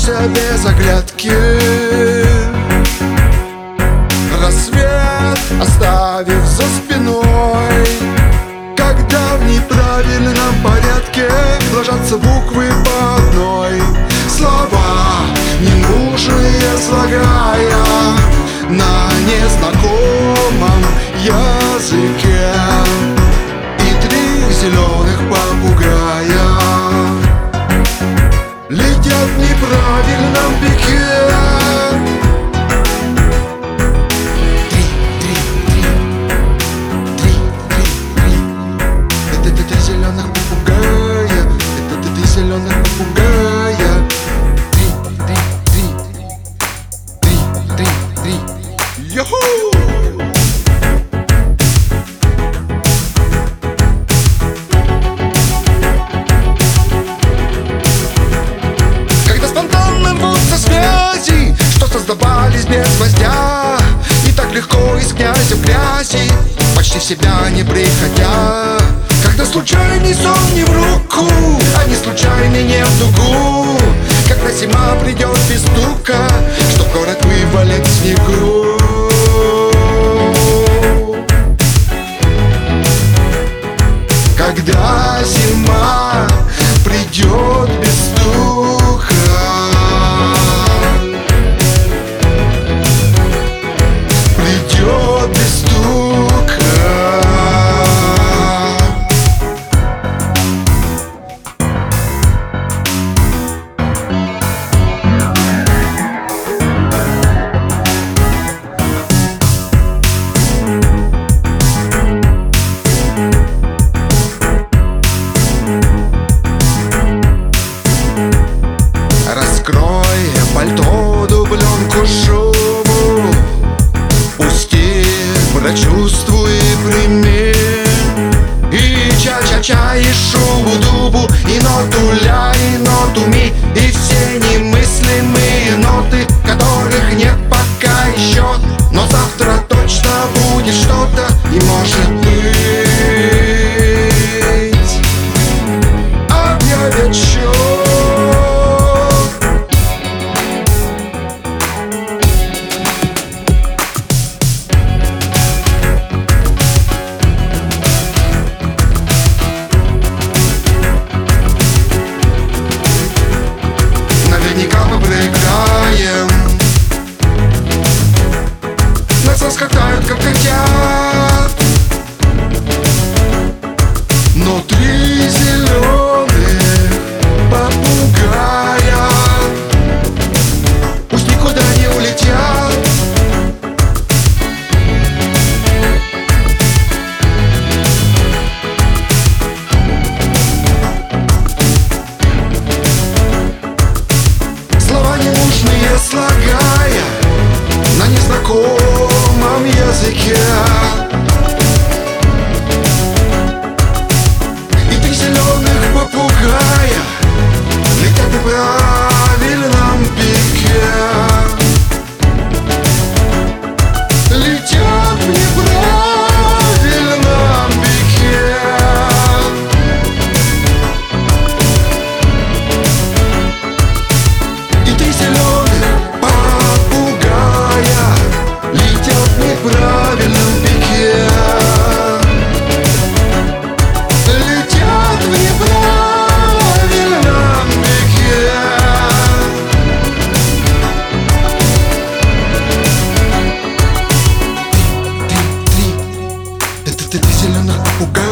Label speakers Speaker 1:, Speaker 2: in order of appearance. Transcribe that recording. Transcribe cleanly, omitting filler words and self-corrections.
Speaker 1: Мчишься без оглядки, рассвет оставив за спиной. Когда в неправильном порядке ложатся буквы по одной, слова ненужные слагая на незнакомом языке. И 3 зеленых попугая летят в неправильном пике. Это 3 зеленых попугая. Это 3 зеленых попугая. 3. Йоху! Создавались без гвоздя, и так легко из князя в грязи, почти в себя не приходя. Когда случайный сон не в руку, а не случайный не в дугу, когда зима придет без стука, чтоб город вывалит в снегу. Когда зима придет без стука, без стука. Раскрой пальто, дубленку, шубу, прочувствуй и прими. И ча-ча-ча, и шубу-дубу, и ноту ля, и ноту ми, и все немыслимые ноты, которых нет пока еще, но завтра точно будет что-то, и может быть объявят счет. Наверняка мы проиграем, нас раскатают как котят. Но 3 зеленых попугая пусть никуда не улетят. Слова ненужные слагая на незнакомом языке. И 3 зеленых попугая летят в неправильном пике. Летят в неправильном пике. И 3 зеленых попугая летят в неправильном пике. Летят в неправильном пике. Это 3 зеленых попугая.